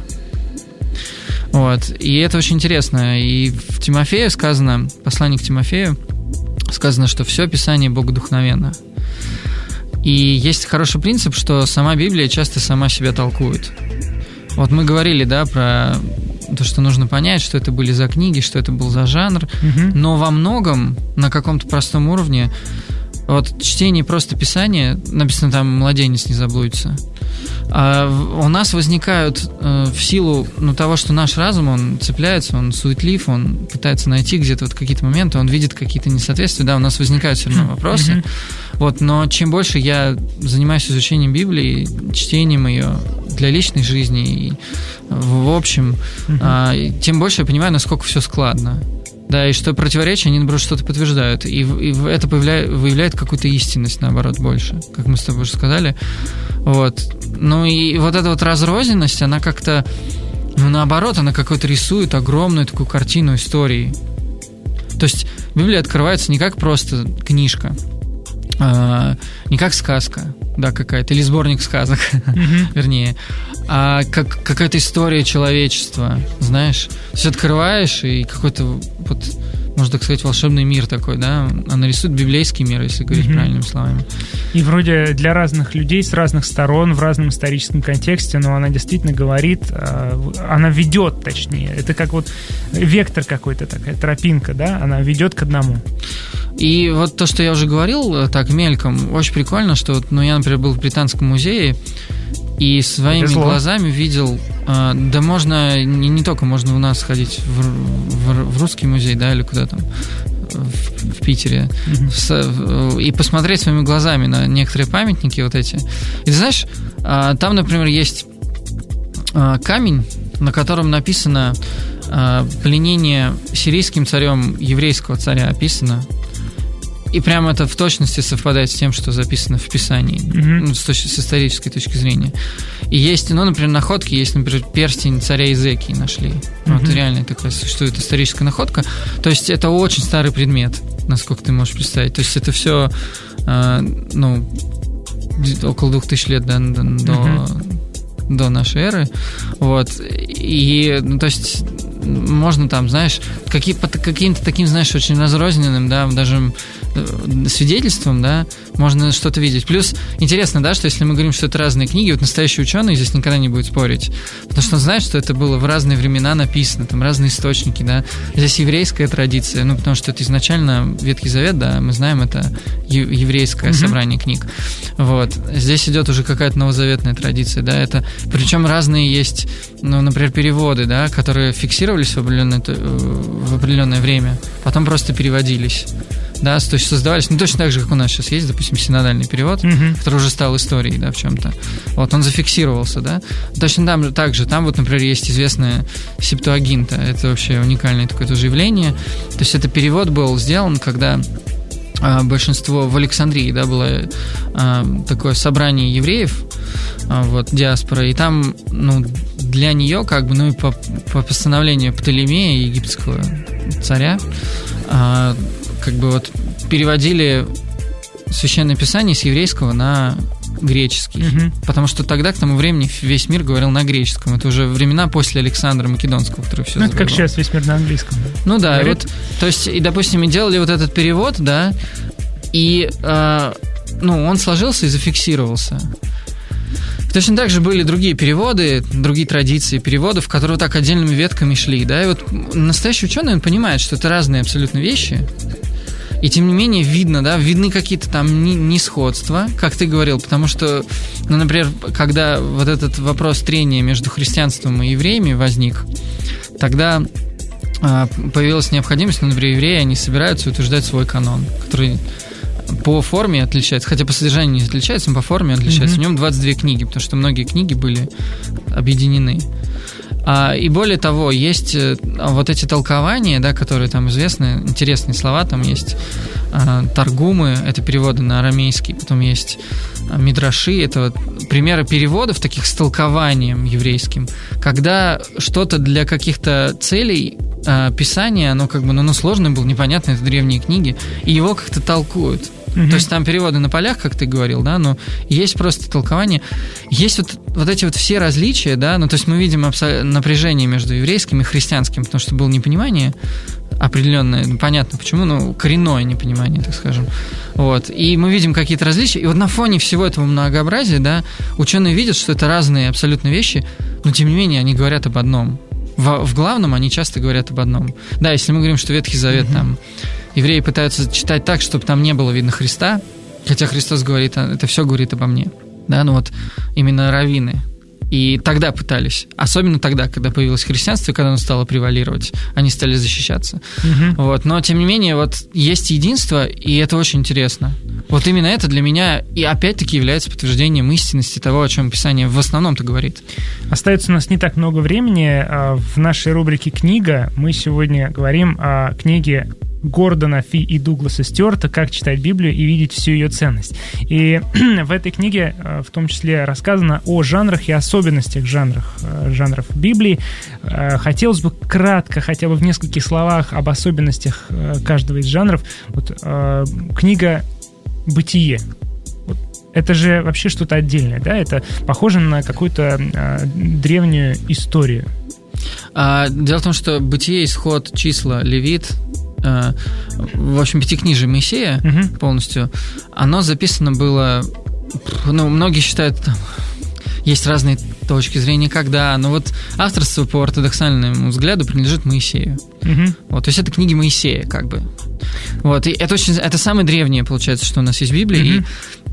Вот, и это очень интересно. И в Тимофею сказано, послание к Тимофею, сказано, что все Писание богодухновенно. И есть хороший принцип, что сама Библия часто сама себя толкует. Вот мы говорили, да, про то, что нужно понять, что это были за книги, что это был за жанр, угу. но во многом, на каком-то простом уровне, вот чтение просто Писания, написано там «младенец не заблудится», а у нас возникают э, в силу ну, того, что наш разум, он цепляется, он суетлив, он пытается найти где-то вот какие-то моменты, он видит какие-то несоответствия, да, у нас возникают все равно вопросы, mm-hmm. вот, но чем больше я занимаюсь изучением Библии, чтением ее для личной жизни и в общем, mm-hmm. э, тем больше я понимаю, насколько все складно. Да, и что противоречия, они, наоборот, что-то подтверждают. И, и это появляет, выявляет какую-то истинность, наоборот, больше, как мы с тобой уже сказали. Вот. Ну и вот эта вот разрозненность, она как-то, ну наоборот, она какой-то рисует огромную такую картину истории. То есть Библия открывается не как просто книжка, а, не как сказка, да, какая-то, или сборник сказок, mm-hmm. вернее, а как какая-то история человечества, знаешь. То есть открываешь, и какой-то, вот, можно так сказать, волшебный мир такой, да, она рисует библейский мир, если говорить mm-hmm. правильными словами. И вроде для разных людей с разных сторон, в разном историческом контексте, но она действительно говорит, она ведет, точнее, это как вот вектор какой-то, такая тропинка, да, она ведет к одному. И вот то, что я уже говорил, так, мельком, очень прикольно, что, вот, ну, я, например, был в Британском музее, и своими Повезло. глазами видел, э, да можно, не, не только, можно у нас сходить в, в, в русский музей, да, или куда там, в, в Питере, mm-hmm. в, в, и посмотреть своими глазами на некоторые памятники вот эти. И ты знаешь, э, там, например, есть э, камень, на котором написано э, пленение сирийским царем еврейского царя описано. И прямо это в точности совпадает с тем, что записано в Писании, mm-hmm. ну, с, точ- с исторической точки зрения. И есть, ну, например, находки, есть, например, перстень царя Изекии нашли. Mm-hmm. Вот реально такая существует историческая находка. То есть это очень старый предмет, насколько ты можешь представить. То есть это все, э, ну, около двух тысяч лет да, до, mm-hmm. до нашей эры. Вот. И, ну, то есть можно там, знаешь, какие, по каким-то таким, знаешь, очень разрозненным, да, даже свидетельством, да, можно что-то видеть. Плюс интересно, да, что если мы говорим, что это разные книги, вот настоящий ученый здесь никогда не будет спорить, потому что он знает, что это было в разные времена написано, там разные источники, да. Здесь еврейская традиция, ну, потому что это изначально Ветхий Завет, да, мы знаем, это еврейское mm-hmm. собрание книг. Вот. Здесь идет уже какая-то новозаветная традиция, да, это, причем разные есть, ну, например, переводы, да, которые фиксировались в определенное, в определенное время, потом просто переводились. Да, то есть создавались, ну, точно так же, как у нас сейчас есть, допустим, синодальный перевод, mm-hmm. который уже стал историей, да, в чем-то. Вот, он зафиксировался, да. Точно там, так же, там вот, например, есть известная Септуагинта, это вообще уникальное такое тоже явление. То есть это перевод был сделан, когда а, большинство в Александрии, да, было а, такое собрание евреев, а, вот, диаспора, и там, ну, для нее, как бы, ну, и по, по постановлению Птолемея, египетского царя, а, как бы вот переводили Священное Писание с еврейского на греческий. Mm-hmm. Потому что тогда, к тому времени, весь мир говорил на греческом. Это уже времена после Александра Македонского, который все ну, завоевал. Это как сейчас весь мир на английском. Да? Ну да, вот, то есть, и, допустим, мы делали вот этот перевод, да, и э, ну, он сложился и зафиксировался. Точно так же были другие переводы, другие традиции переводов, которые вот так отдельными ветками шли, да, и вот настоящий ученый, он понимает, что это разные абсолютно вещи, и тем не менее видно, да, видны какие-то там несходства, как ты говорил, потому что, ну, например, когда вот этот вопрос трения между христианством и евреями возник, тогда а, появилась необходимость, ну, например, евреи, они собираются утверждать свой канон, который по форме отличается, хотя по содержанию не отличается, но по форме отличается. Mm-hmm. В нем двадцать две книги, потому что многие книги были объединены. А, и более того, есть вот эти толкования, да, которые там известны, интересные слова, там есть а, таргумы, это переводы на арамейский, потом есть а, мидраши, это вот примеры переводов таких с толкованием еврейским, когда что-то для каких-то целей а, писания, оно как бы, ну, ну сложное было, непонятно, это древние книги, и его как-то толкуют. Mm-hmm. То есть там переводы на полях, как ты говорил, да, но есть просто толкование. Есть вот, вот эти вот все различия, да, ну, то есть мы видим абсо- напряжение между еврейским и христианским, потому что было непонимание определенное, ну, понятно почему, ну, коренное непонимание, так скажем. Вот. И мы видим какие-то различия, и вот на фоне всего этого многообразия, да, ученые видят, что это разные абсолютно вещи, но тем не менее они говорят об одном. В, в главном они часто говорят об одном. Да, если мы говорим, что Ветхий Завет, mm-hmm. там, евреи пытаются читать так, чтобы там не было видно Христа, хотя Христос говорит, это все говорит обо мне. Да, ну вот именно раввины. И тогда пытались. Особенно тогда, когда появилось христианство, и когда оно стало превалировать, они стали защищаться. Угу. Вот. Но, тем не менее, вот есть единство, и это очень интересно. Вот именно это для меня и опять-таки является подтверждением истинности того, о чем Писание в основном-то говорит. Остается у нас не так много времени. В нашей рубрике «Книга» мы сегодня говорим о книге Гордона Фи и Дугласа Стюарта «Как читать Библию и видеть всю ее ценность». И в этой книге в том числе рассказано о жанрах и особенностях жанрах, жанров Библии. Хотелось бы кратко, хотя бы в нескольких словах, об особенностях каждого из жанров. Вот, книга «Бытие». Это же вообще что-то отдельное, да? Это похоже на какую-то древнюю историю. Дело в том, что «Бытие», «Исход», «Числа», «Левит», в общем, пятикнижие Моисея угу. полностью, оно записано было, ну, многие считают, там, есть разные точки зрения, когда, но вот авторство по ортодоксальному взгляду принадлежит Моисею. Угу. Вот, то есть это книги Моисея, как бы. Вот, и это очень, это самое древнее, получается, что у нас есть в Библии, угу. и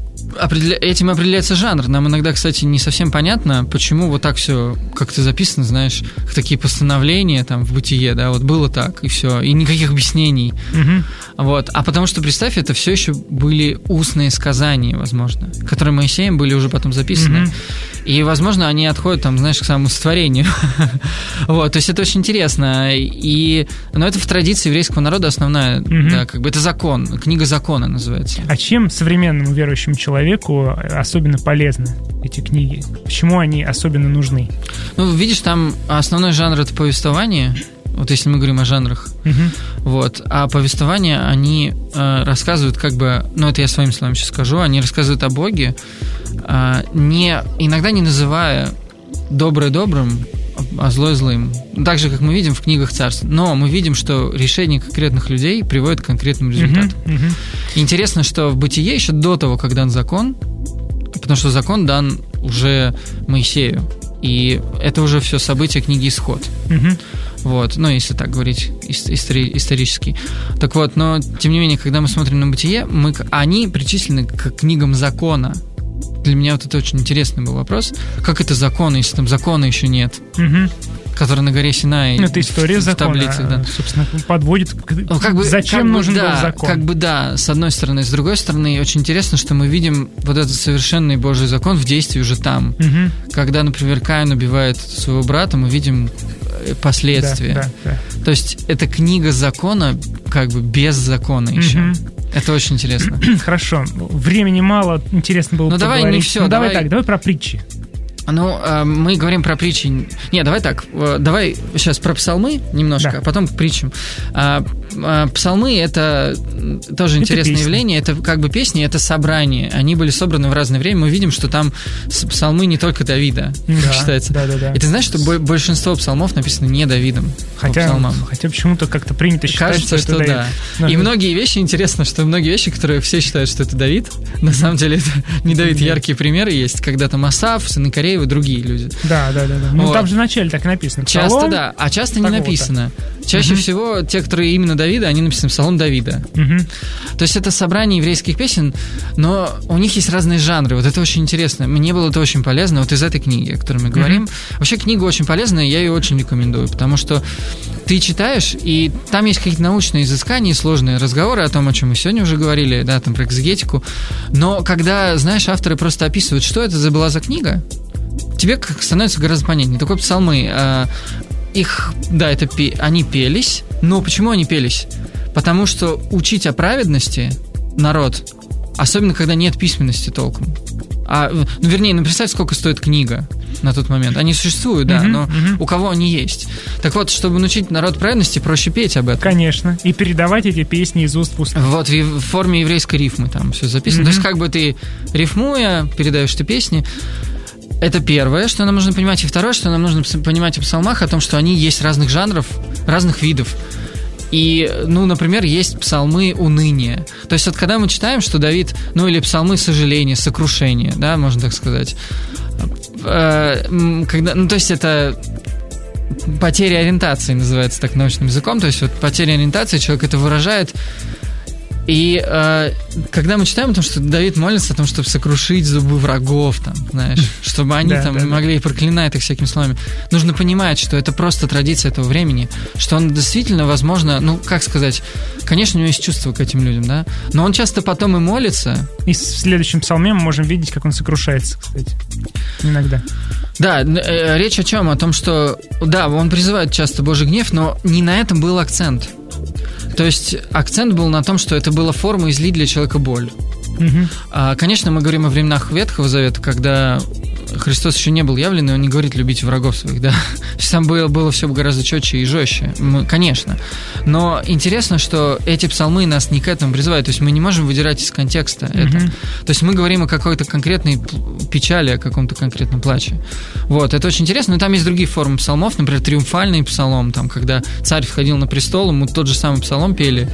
этим определяется жанр. Нам иногда, кстати, не совсем понятно, почему вот так все как-то записано, знаешь, такие постановления там в Бытие, да, вот было так, и все, и никаких объяснений. Угу. Вот. А потому что, представь, это все еще были устные сказания, возможно, которые Моисеем были уже потом записаны. Угу. И, возможно, они отходят, там, знаешь, к самому сотворению. Вот, то есть это очень интересно. И, но это в традиции еврейского народа основная, угу. да, как бы это закон, книга закона называется. А чем современному верующему человеку особенно полезны эти книги? Почему они особенно нужны? Ну, видишь, там основной жанр — это повествование. Вот если мы говорим о жанрах. Угу. Вот. А повествования, они э, рассказывают как бы... Ну, это я своими словами сейчас скажу. Они рассказывают о Боге, э, не, иногда не называя доброе добрым, а злое злым. Так же, как мы видим в книгах царств. Но мы видим, что решение конкретных людей приводит к конкретным результатам. Uh-huh, uh-huh. Интересно, что в Бытие еще до того, как дан закон, потому что закон дан уже Моисею, и это уже все события книги Исход. Uh-huh. Вот, ну, если так говорить истори- исторически. Так вот, но, тем не менее, когда мы смотрим на Бытие, мы, они причислены к книгам закона. Для меня вот это очень интересный был вопрос. Как это закон, если там закона еще нет? Угу. Который на горе Синай. Ну, это история в, закона, в таблицах, да. Собственно, подводит к... ну, как бы, зачем как нужен бы, да, был закон. Как бы да, с одной стороны. С другой стороны, очень интересно, что мы видим вот этот совершенный Божий закон в действии уже там. Угу. Когда, например, Каин убивает своего брата, мы видим последствия. Да, да, да. То есть это книга закона как бы без закона еще. Угу. Это очень интересно. Хорошо. Времени мало, интересно было ну, поговорить. Давай не все. Ну, давай, давай так, давай про притчи. Ну, мы говорим про притчи. Не, давай так. Давай сейчас про псалмы немножко, да. а потом к притчам. Псалмы — это тоже это интересное песни. явление. Это как бы песни, это собрание. Они были собраны в разное время. Мы видим, что там псалмы не только Давида, да, считается. Да, да, да. И ты знаешь, что большинство псалмов написано не Давидом. Хотя, хотя почему-то как-то принято считать, Кажется, что, что это да. Давид. И многие вещи, интересно, что многие вещи, которые все считают, что это Давид, на самом деле это не Давид. Яркие примеры есть, когда там Асаф, Синакарей, другие люди. Да, да, да. да. Ну, вот. Там же вначале так написано. Псалом, часто, да, а часто не написано. Чаще угу. всего те, которые именно Давида, они написаны Псалом Давида. Угу. То есть это собрание еврейских песен, но у них есть разные жанры. Вот это очень интересно. Мне было это очень полезно. Вот из этой книги, о которой мы говорим. Угу. Вообще книга очень полезная, я ее очень рекомендую, потому что ты читаешь, и там есть какие-то научные изыскания, сложные разговоры о том, о чем мы сегодня уже говорили, да, там про экзегетику. Но когда, знаешь, авторы просто описывают, что это была за книга, тебе становится гораздо понятнее. Такой псалмы, э, их, да, это они пелись, но почему они пелись? Потому что учить о праведности народ, особенно когда нет письменности толком. А, ну, вернее, ну, представь, сколько стоит книга на тот момент. Они существуют, да, uh-huh, но uh-huh. у кого они есть? Так вот, чтобы научить народ праведности, проще петь об этом. Конечно. И передавать эти песни из уст в уста. Вот, в форме еврейской рифмы там все записано. Uh-huh. То есть, как бы ты, рифмуя, передаешь ты песни. Это первое, что нам нужно понимать. И второе, что нам нужно понимать о псалмах, о том, что они есть разных жанров, разных видов. И, ну, например, есть псалмы уныния. То есть, вот когда мы читаем, что Давид, ну, или псалмы сожаления, сокрушения, да, можно так сказать. Когда, ну, то есть, это потеря ориентации называется так научным языком. То есть, вот потеря ориентации, человек это выражает. И э, когда мы читаем о том, что Давид молится о том, чтобы сокрушить зубы врагов, там, знаешь, чтобы они да, там да, могли да. и проклинать их всякими словами, нужно понимать, что это просто традиция этого времени, что он действительно, возможно, ну, как сказать, конечно, у него есть чувство к этим людям, да, но он часто потом и молится. И в следующем псалме мы можем видеть, как он сокрушается, кстати, иногда. Да, э, речь о чем? О том, что, да, он призывает часто Божий гнев, но не на этом был акцент. То есть акцент был на том, что это была форма излить для человека боль. Угу. А, конечно, мы говорим о временах Ветхого Завета, когда Христос еще не был явлен, и он не говорит «любите врагов своих», да. Там было, было все гораздо четче и жестче, мы, конечно. Но интересно, что эти псалмы нас не к этому призывают, то есть мы не можем выдирать из контекста mm-hmm. это. То есть мы говорим о какой-то конкретной печали, о каком-то конкретном плаче. Вот, это очень интересно, но там есть другие формы псалмов, например, триумфальный псалом, там, когда царь входил на престол, мы тот же самый псалом пели,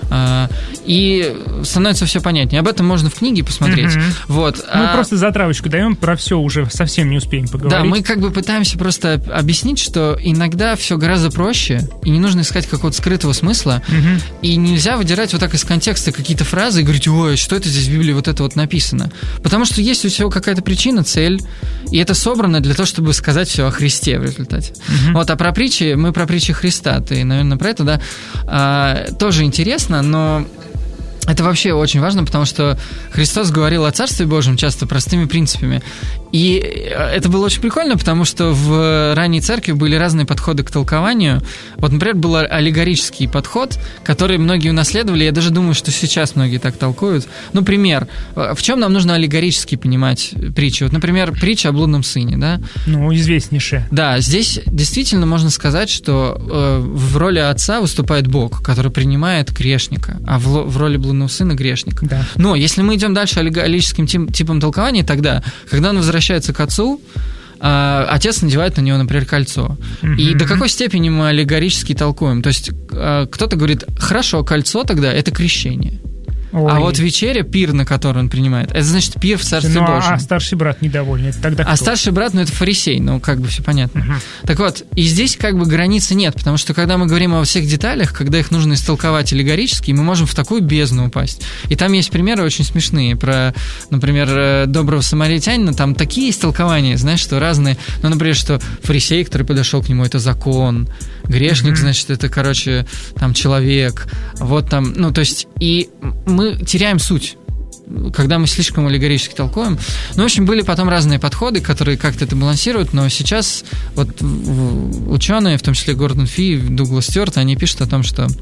и становится все понятнее. Об этом можно в книге посмотреть. Mm-hmm. Вот. Мы а... просто затравочку даем, про все уже совсем не успеем поговорить. Да, мы как бы пытаемся просто объяснить, что иногда все гораздо проще, и не нужно искать какого-то скрытого смысла, угу. и нельзя выдирать вот так из контекста какие-то фразы и говорить: ой, что это здесь в Библии вот это вот написано. Потому что есть у всего какая-то причина, цель, и это собрано для того, чтобы сказать все о Христе в результате. Угу. Вот, а про притчи, мы про притчи Христа, ты, наверное, про это, да, а, тоже интересно, но... Это вообще очень важно, потому что Христос говорил о Царстве Божьем часто простыми принципами. И это было очень прикольно, потому что в ранней церкви были разные подходы к толкованию. Вот, например, был аллегорический подход, который многие унаследовали. Я даже думаю, что сейчас многие так толкуют. Ну, пример. В чем нам нужно аллегорически понимать притчу? Вот, например, притча о блудном сыне, да? Ну, известнейшая. Да, здесь действительно можно сказать, что э, в роли отца выступает Бог, который принимает грешника, а в, в роли блудного сына грешника. Да. Но если мы идем дальше аллегорическим типом толкования, тогда, когда он возвращается к отцу, э, отец надевает на него, например, кольцо. Mm-hmm. И до какой степени мы аллегорически толкуем? То есть э, кто-то говорит: хорошо, кольцо тогда — это крещение. Ой. А вот вечеря, пир, на который он принимает, это значит пир в Царстве ну, Божьем. А старший брат недовольный, это тогда кто? А старший брат, ну это фарисей, ну как бы все понятно. Uh-huh. Так вот, и здесь как бы границы нет, потому что когда мы говорим о всех деталях, когда их нужно истолковать аллегорически, мы можем в такую бездну упасть. И там есть примеры очень смешные про, например, доброго самаритянина, там такие истолкования, знаешь, что разные, ну, например, что фарисей, который подошел к нему, это закон, грешник, uh-huh. значит, это, короче, там человек, вот там, ну, то есть, и мы мы теряем суть, когда мы слишком аллегорически толкуем. Ну, в общем, были потом разные подходы, которые как-то это балансируют, но сейчас вот ученые, в том числе Гордон Фи, Дуглас Стюарт, они пишут о том, что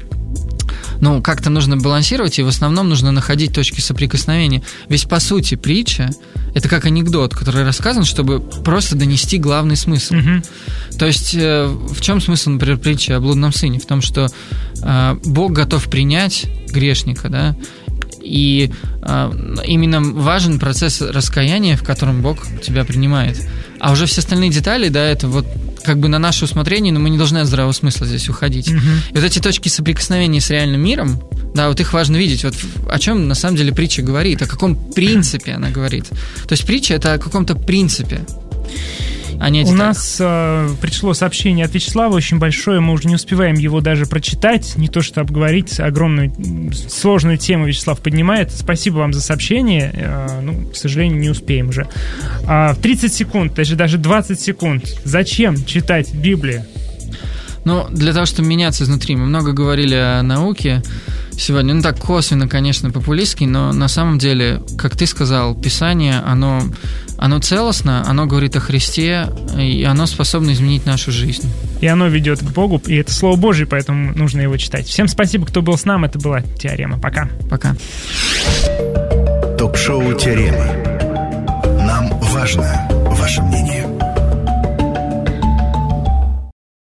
ну, как-то нужно балансировать, и в основном нужно находить точки соприкосновения. Ведь, по сути, притча — это как анекдот, который рассказан, чтобы просто донести главный смысл. Mm-hmm. То есть, э, в чем смысл, например, притчи о блудном сыне? В том, что э, Бог готов принять грешника, да, и э, именно важен процесс раскаяния, в котором Бог тебя принимает. А уже все остальные детали, да, это вот как бы на наше усмотрение, но мы не должны от здравого смысла здесь уходить. Mm-hmm. И вот эти точки соприкосновения с реальным миром, да, вот их важно видеть. Вот о чем на самом деле притча говорит, о каком принципе она говорит. То есть притча — это о каком-то принципе. У нас э, пришло сообщение от Вячеслава очень большое, мы уже не успеваем его даже прочитать, не то что обговорить, огромную сложную тему Вячеслав поднимает. Спасибо вам за сообщение, э, ну, к сожалению, не успеем уже. А, в тридцать секунд, даже, даже двадцать секунд, зачем читать Библию? Ну, для того, чтобы меняться изнутри. Мы много говорили о науке сегодня. Ну, так косвенно, конечно, популистский, но на самом деле, как ты сказал, Писание, оно, оно целостно, оно говорит о Христе, и оно способно изменить нашу жизнь. И оно ведет к Богу, и это Слово Божье, поэтому нужно его читать. Всем спасибо, кто был с нами. Это была «Теорема». Пока. Пока. Ток-шоу «Теорема». Нам важно ваше мнение.